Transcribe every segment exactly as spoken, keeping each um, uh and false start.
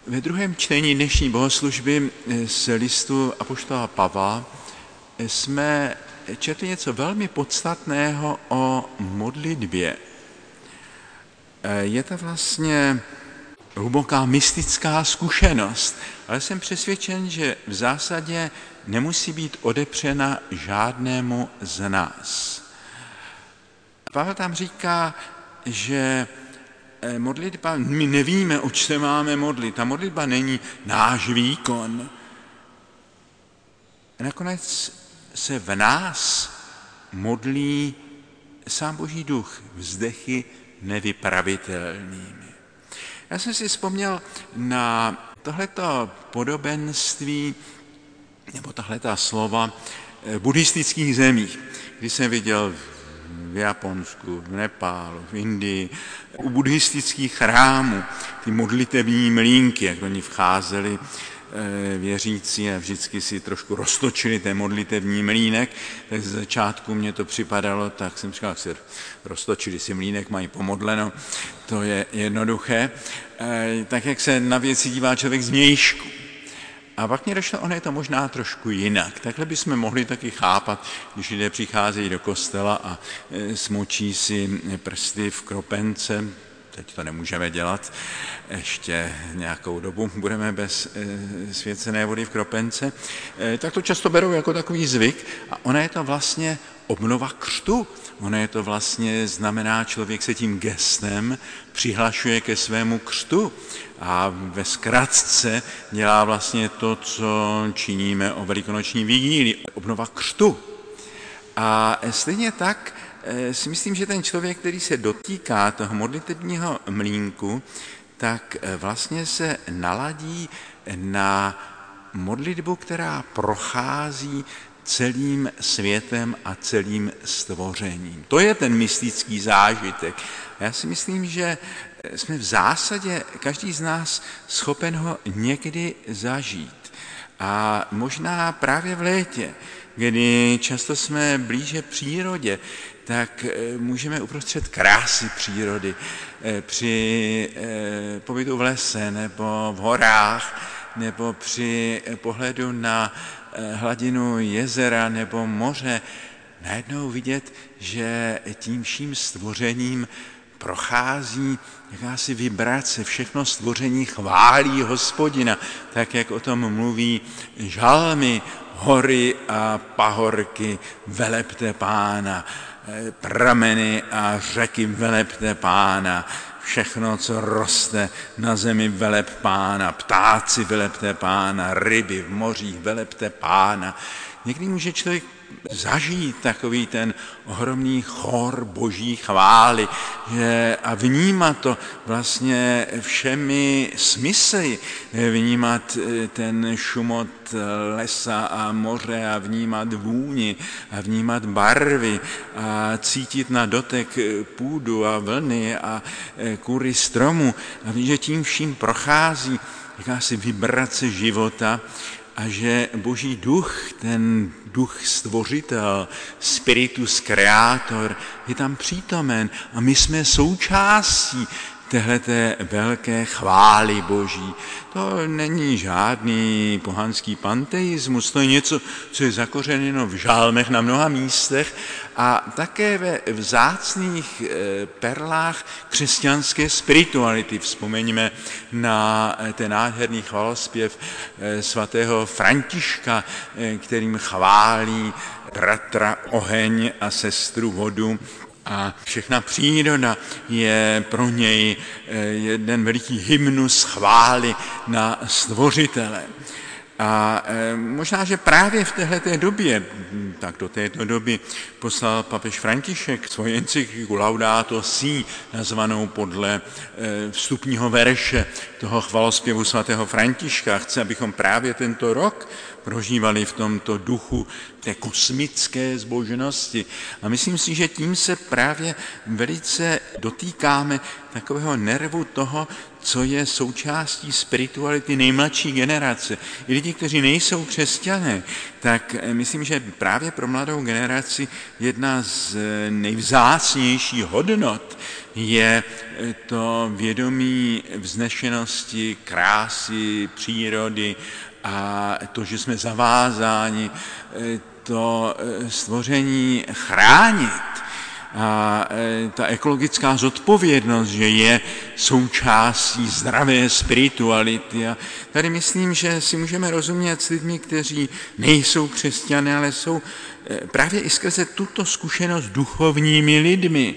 Ve druhém čtení dnešní bohoslužby z listu apoštola Pavla jsme četli něco velmi podstatného o modlitbě. Je to vlastně hluboká mystická zkušenost, ale jsem přesvědčen, že v zásadě nemusí být odepřena žádnému z nás. Pavel tam říká, že modlitba, my nevíme, oč se máme modlit. Ta modlitba není náš výkon. Nakonec se v nás modlí sám Boží duch vzdechy nevypravitelnými. Já jsem si vzpomněl na tohleto podobenství, nebo tahleta slova v buddhistických zemích, kdy jsem viděl v Japonsku, v Nepálu, v Indii, u buddhistických chrámů, ty modlitební mlýnky, jak do ní vcházeli věřící a vždycky si trošku roztočili ten modlitební mlýnek, tak z začátku mě to připadalo, tak jsem říkal, si roztočili si mlýnek, mají pomodleno, to je jednoduché, tak jak se na věci dívá člověk z vnějšku. A pak mě došlo, ono je to možná trošku jinak. Takhle bychom mohli taky chápat, když lidé přicházejí do kostela a smočí si prsty v kropence. Teď to nemůžeme dělat, ještě nějakou dobu budeme bez svěcené vody v kropence. Tak to často berou jako takový zvyk a ono je to vlastně obnova křtu. Ono je to vlastně znamená, člověk se tím gestem přihlašuje ke svému křtu a ve zkratce dělá vlastně to, co činíme o velikonoční vigílii, obnova křtu. A stejně tak si myslím, že ten člověk, který se dotýká toho modlitebního mlýnku, tak vlastně se naladí na modlitbu, která prochází celým světem a celým stvořením. To je ten mystický zážitek. Já si myslím, že jsme v zásadě, každý z nás, schopen ho někdy zažít. A možná právě v létě, kdy často jsme blíže přírodě, tak můžeme uprostřed krásy přírody při pobytu v lese nebo v horách nebo při pohledu na hladinu jezera nebo moře najednou vidět, že tím vším stvořením prochází jakási vibrace, všechno stvoření chválí Hospodina, tak jak o tom mluví žalmy, hory a pahorky, velepte Pána, prameny a řeky velepte Pána, všechno, co roste na zemi, veleb Pána, ptáci velepte Pána, ryby v mořích velepte Pána. Někdy může člověk zažít takový ten ohromný chor boží chvály že, a vnímat to vlastně všemi smysly, vnímat ten šumot lesa a moře a vnímat vůni a vnímat barvy a cítit na dotek půdu a vlny a kůry stromu a ví, že tím vším prochází jakási vibrace života a že Boží duch, ten duch stvořitel, spiritus creator, je tam přítomen a my jsme součástí téhleté velké chvály Boží. To není žádný pohanský panteismus, to je něco, co je zakořeněno v žálmech na mnoha místech a také ve vzácných perlách křesťanské spirituality. Vzpomeňme na ten nádherný chvalospěv svatého Františka, kterým chválí bratra oheň a sestru vodu. A všechna příroda je pro něj jeden veliký hymnus chvály na stvořitele. A možná, že právě v téhleté době, tak do této doby poslal papež František svoji encykliku Laudato Si, nazvanou podle vstupního verše toho chvalospěvu svatého Františka. Chce, abychom právě tento rok prožívali v tomto duchu té kosmické zbožnosti. A myslím si, že tím se právě velice dotýkáme takového nervu toho, co je součástí spirituality nejmladší generace. I lidi, kteří nejsou křesťané, tak myslím, že právě pro mladou generaci jedna z nejvzácnějších hodnot je to vědomí vznešenosti, krásy, přírody a to, že jsme zavázáni to stvoření chránit. A ta ekologická zodpovědnost, že je součástí zdravé spirituality. A tady myslím, že si můžeme rozumět s lidmi, kteří nejsou křesťané, ale jsou právě i skrze tuto zkušenost duchovními lidmi.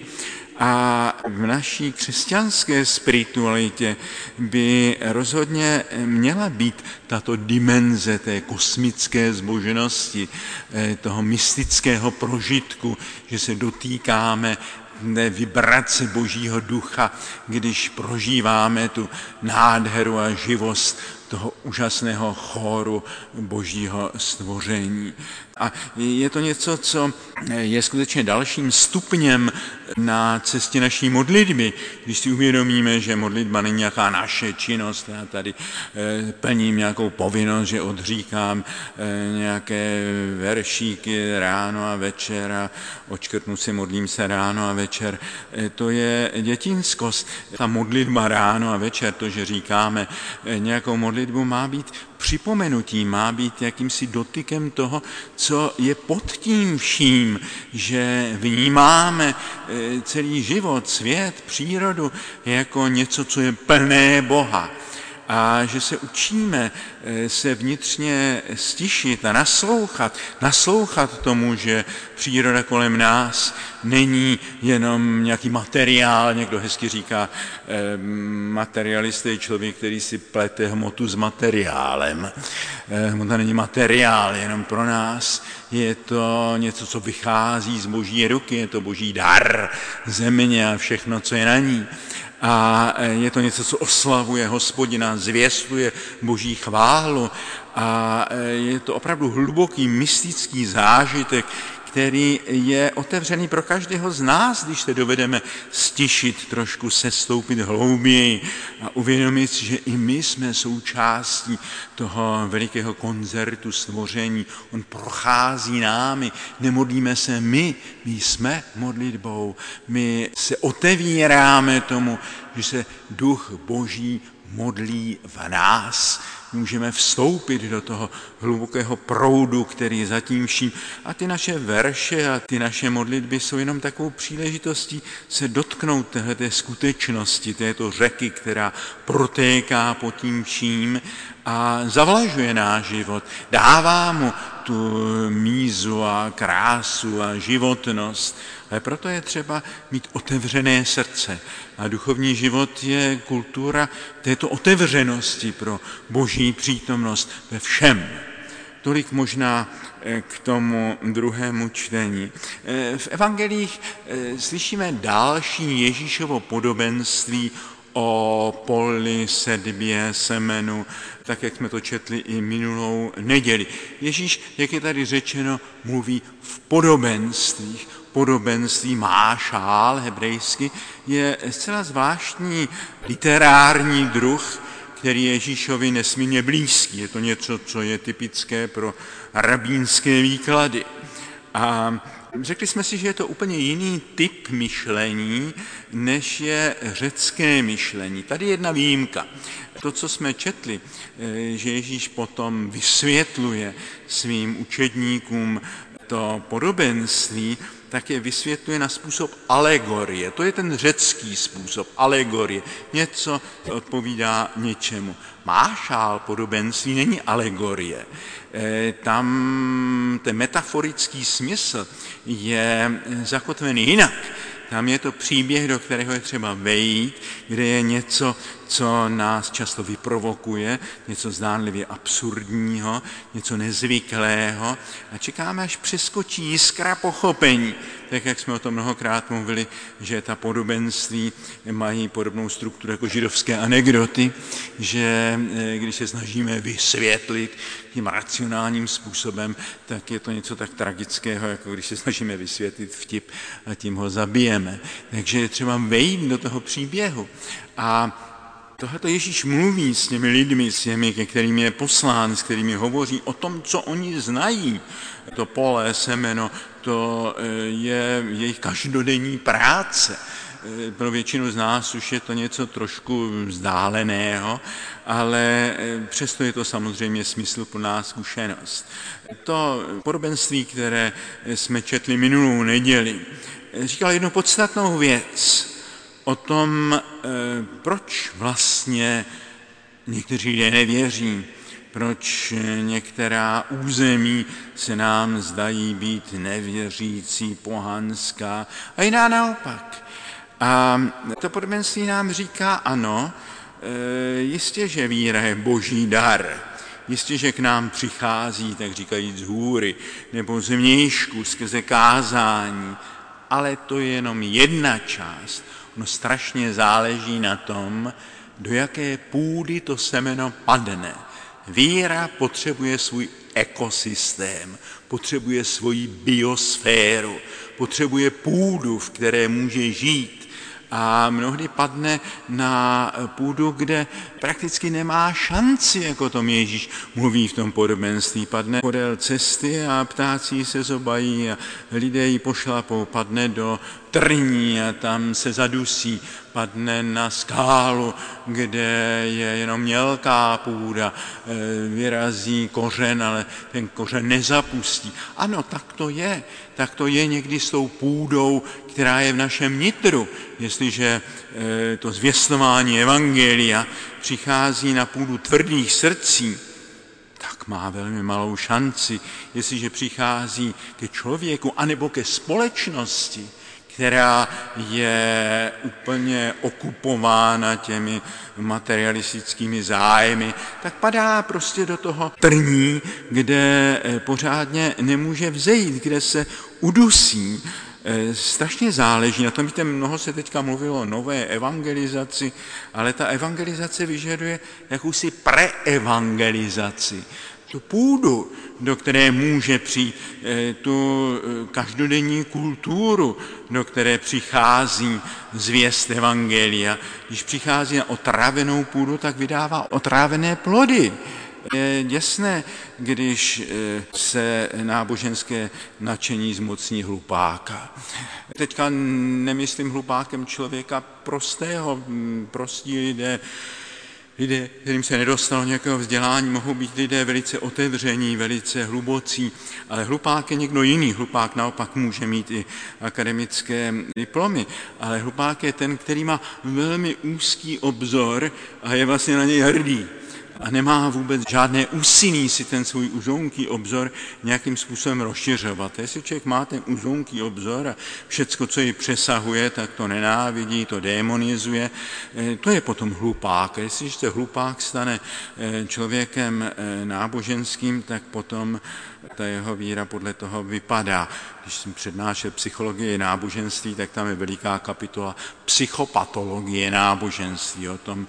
A v naší křesťanské spiritualitě by rozhodně měla být tato dimenze té kosmické zbožnosti, toho mystického prožitku, že se dotýkáme té vibrace Božího ducha, když prožíváme tu nádheru a živost toho úžasného chóru Božího stvoření. A je to něco, co je skutečně dalším stupněm na cestě naší modlitby, když si uvědomíme, že modlitba není nějaká naše činnost, já tady plním nějakou povinnost, že odříkám nějaké veršíky ráno a večer a odškrtnu si, modlím se ráno a večer. To je dětinskost. Ta modlitba ráno a večer, to, že říkáme nějakou modlitbu, má být připomenutí, má být jakýmsi dotykem toho, co je pod tím vším, že vnímáme celý život, svět, přírodu jako něco, co je plné Boha. A že se učíme se vnitřně stišit a naslouchat, naslouchat tomu, že příroda kolem nás není jenom nějaký materiál, někdo hezky říká, materialista je člověk, který si plete hmotu s materiálem. Hmota není materiál jenom pro nás, je to něco, co vychází z Boží ruky, je to Boží dar, země a všechno, co je na ní. A je to něco, co oslavuje Hospodina, zvěstuje Boží chválu a je to opravdu hluboký mystický zážitek, který je otevřený pro každého z nás, když se dovedeme stišit, trošku sestoupit hlouběji a uvědomit si, že i my jsme součástí toho velikého koncertu stvoření. On prochází námi, nemodlíme se my, my jsme modlitbou, my se otevíráme tomu, že se Duch Boží modlí v nás. Můžeme vstoupit do toho hlubokého proudu, který je zatím vším. A ty naše verše a ty naše modlitby jsou jenom takovou příležitostí se dotknout téhleté skutečnosti, této řeky, která protéká pod tím vším a zavlažuje náš život. Dává mu tu mízu a krásu a životnost. Ale proto je třeba mít otevřené srdce. A duchovní život je kultura této otevřenosti pro Boží přítomnost ve všem. Tolik možná k tomu druhému čtení. V evangelích slyšíme další Ježíšovo podobenství o poli, sedbě, semenu, tak jak jsme to četli i minulou neděli. Ježíš, jak je tady řečeno, mluví v podobenstvích. Podobenství mášál hebrejsky je zcela zvláštní literární druh, který je Ježíšovi nesmírně blízký. Je to něco, co je typické pro rabínské výklady. A řekli jsme si, že je to úplně jiný typ myšlení, než je řecké myšlení. Tady je jedna výjimka. To, co jsme četli, že Ježíš potom vysvětluje svým učedníkům to podobenství, tak je vysvětluje na způsob alegorie. To je ten řecký způsob, alegorie. Něco odpovídá něčemu. Mášál podobenství není alegorie. Tam ten metaforický smysl je zakotvený jinak. Tam je to příběh, do kterého je třeba vejít, kde je něco, co nás často vyprovokuje, něco zdánlivě absurdního, něco nezvyklého a čekáme, až přeskočí jiskra pochopení. Tak, jak jsme o tom mnohokrát mluvili, že ta podobenství mají podobnou strukturu jako židovské anekdoty, že když se snažíme vysvětlit tím racionálním způsobem, tak je to něco tak tragického, jako když se snažíme vysvětlit vtip a tím ho zabijeme. Takže je třeba vejít do toho příběhu. A Tohleto Ježíš mluví s těmi lidmi, s těmi, ke kterým je poslán, s kterými hovoří o tom, co oni znají. To pole, semeno, to je jejich každodenní práce. Pro většinu z nás už je to něco trošku vzdáleného, ale přesto je to samozřejmě smysluplná zkušenost. To podobenství, které jsme četli minulou neděli, říkal jednu podstatnou věc o tom, proč vlastně někteří lidé nevěří, proč některá území se nám zdají být nevěřící, pohanská a jiná naopak. A to podobenství nám říká, ano, jistě, že víra je boží dar, jistě, že k nám přichází, tak říkají, z hůry nebo z vnějšku, skrze kázání, ale to je jenom jedna část. Ono strašně záleží na tom, do jaké půdy to semeno padne. Víra potřebuje svůj ekosystém, potřebuje svoji biosféru, potřebuje půdu, v které může žít. A mnohdy padne na půdu, kde prakticky nemá šanci, jako tom Ježíš mluví v tom podobenství. Padne podél cesty a ptáci se zobají a lidé ji pošlapou. Padne do trní a tam se zadusí. Padne na skálu, kde je jenom mělká půda, vyrazí kořen, ale ten kořen nezapustí. Ano, tak to je. Tak to je někdy s tou půdou, která je v našem nitru. Jestliže to zvěstování evangelia přichází na půdu tvrdých srdcí, tak má velmi malou šanci. Jestliže přichází ke člověku anebo ke společnosti, která je úplně okupována těmi materialistickými zájmy, tak padá prostě do toho trní, kde pořádně nemůže vzejít, kde se udusí. Strašně záleží na tom, víte, mnoho se teďka mluvilo o nové evangelizaci, ale ta evangelizace vyžaduje jakousi preevangelizaci. Tu půdu, do které může přijít, tu každodenní kulturu, do které přichází zvěst evangelia. Když přichází na otrávenou půdu, tak vydává otrávené plody. Je jasné, když se náboženské nadšení zmocní hlupáka. Teďka nemyslím hlupákem člověka prostého, prostí lidé, lidé, kterým se nedostalo nějakého vzdělání, mohou být lidé velice otevření, velice hlubocí, ale hlupák je někdo jiný. Hlupák naopak může mít i akademické diplomy, ale hlupák je ten, který má velmi úzký obzor a je vlastně na něj hrdý. A nemá vůbec žádné úsilí si ten svůj uzounký obzor nějakým způsobem rozšiřovat. Jestli člověk má ten uzounký obzor a všecko, co ji přesahuje, tak to nenávidí, to démonizuje, to je potom hlupák. A jestli se hlupák stane člověkem náboženským, tak potom ta jeho víra podle toho vypadá. Když jsem přednášel psychologii náboženství, tak tam je veliká kapitola psychopatologie náboženství. O tom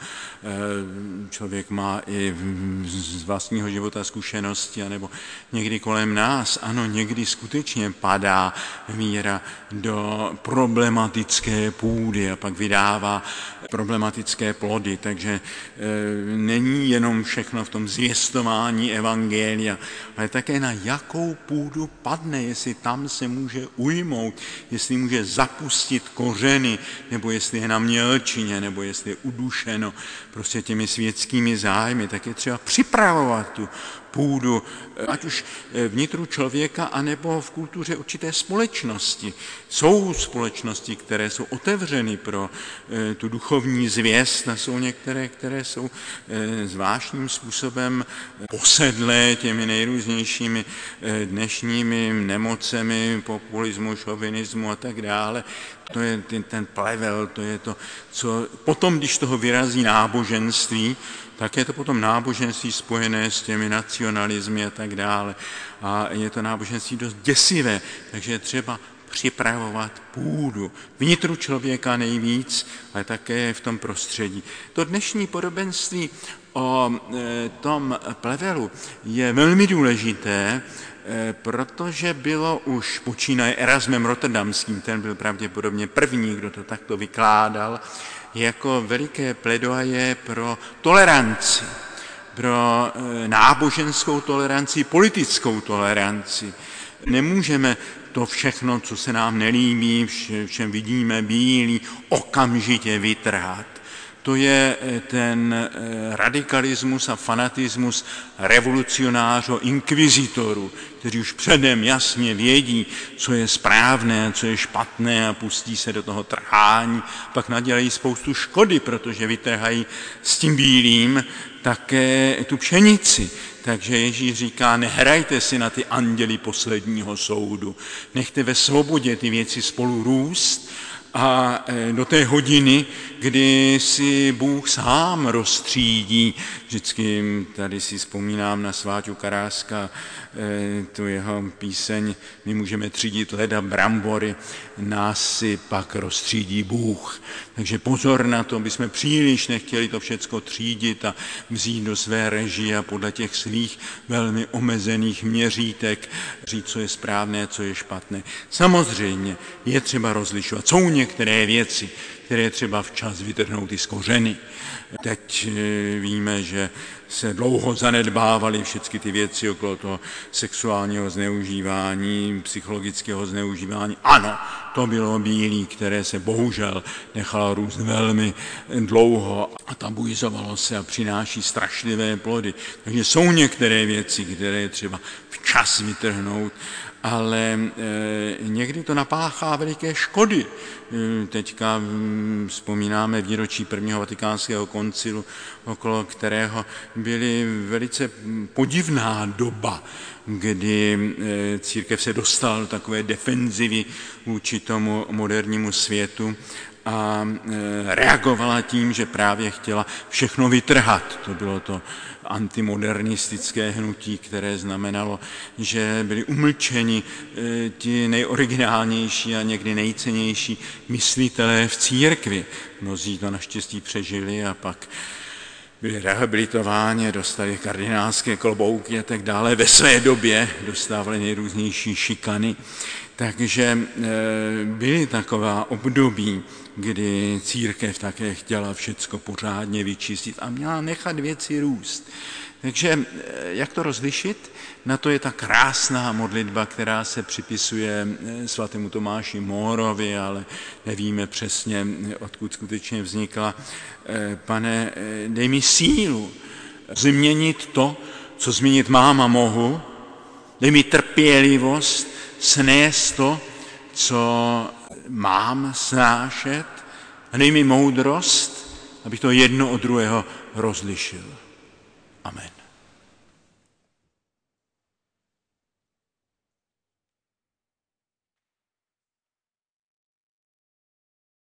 člověk má i z vlastního života zkušenosti, anebo někdy kolem nás. Ano, někdy skutečně padá víra do problematické půdy a pak vydává problematické plody. Takže e, není jenom všechno v tom zvěstování evangelia, ale také na jakou půdu padne, jestli tam se může ujmout, jestli může zapustit kořeny, nebo jestli je na mělčině, nebo jestli je udušeno prostě těmi světskými zájmy, tak je třeba připravovat tu půdu, ať už vnitru člověka, anebo v kultuře určité společnosti. Jsou společnosti, které jsou otevřeny pro tu duchovní zvěst, a jsou některé, které jsou zvláštním způsobem posedlé těmi nejrůznějšími dnešními nemocemi, populismu, šovinismu a tak dále. To je ten plevel, to je to, co potom, když toho vyrazí náboženství, tak je to potom náboženství spojené s těmi nacionalismy a tak dále. A je to náboženství dost děsivé, takže je třeba připravovat půdu. Vnitru člověka nejvíc, ale také v tom prostředí. To dnešní podobenství o tom plevelu je velmi důležité, protože bylo už počínaje Erasmem Rotterdamským, ten byl pravděpodobně první, kdo to takto vykládal, jako veliké pledoaje pro toleranci, pro náboženskou toleranci, politickou toleranci. Nemůžeme to všechno, co se nám nelíbí, všem vidíme bílý, okamžitě vytrhat. To je ten radikalismus a fanatismus revolucionářů, inkvizitorů, kteří už předem jasně vědí, co je správné a co je špatné a pustí se do toho trhání, pak nadělají spoustu škody, protože vytrhají s tím bílým také tu pšenici. Takže Ježíš říká, nehrajte si na ty anděly posledního soudu, nechte ve svobodě ty věci spolu růst a do té hodiny, kdy si Bůh sám rozstřídí. Vždycky tady si vzpomínám na Sváťu Karáska, tu jeho píseň, my můžeme třídit leda brambory, nás si pak rozstřídí Bůh. Takže pozor na to, aby jsme příliš nechtěli to všecko třídit a vzít do své režie a podle těch svých velmi omezených měřítek říct, co je správné, co je špatné. Samozřejmě je třeba rozlišovat. Jsou některé věci, které třeba včas vytrhnout i z kořeny. Teď víme, že se dlouho zanedbávaly všechny ty věci okolo toho sexuálního zneužívání, psychologického zneužívání. Ano, to bylo bílí, které se bohužel nechalo růst velmi dlouho a tabuizovalo se a přináší strašlivé plody. Takže jsou některé věci, které je třeba včas vytrhnout, ale e, někdy to napáchá veliké škody. E, teďka m, vzpomínáme výročí prvního vatikánského koncilu, okolo kterého byly velice podivná doba, kdy e, církev se dostala do takové defenzivy vůči tomu modernímu světu a e, reagovala tím, že právě chtěla všechno vytrhat. To bylo to antimodernistické hnutí, které znamenalo, že byli umlčeni e, ti nejoriginálnější a někdy nejcennější myslitelé v církvi. Mnozí to naštěstí přežili a pak byli rehabilitováni, dostali kardinálské klobouky a tak dále. Ve své době dostávali nejrůznější šikany. Takže e, byly taková období, kdy církev také chtěla všecko pořádně vyčistit a měla nechat věci růst. Takže jak to rozlišit? Na to je ta krásná modlitba, která se připisuje svatému Tomáši Mórovi, ale nevíme přesně, odkud skutečně vznikla. Pane, dej mi sílu změnit to, co změnit mám a mohu. Dej mi trpělivost snést to, co mám snášet, a dej mi moudrost, abych to jedno od druhého rozlišil. Amen.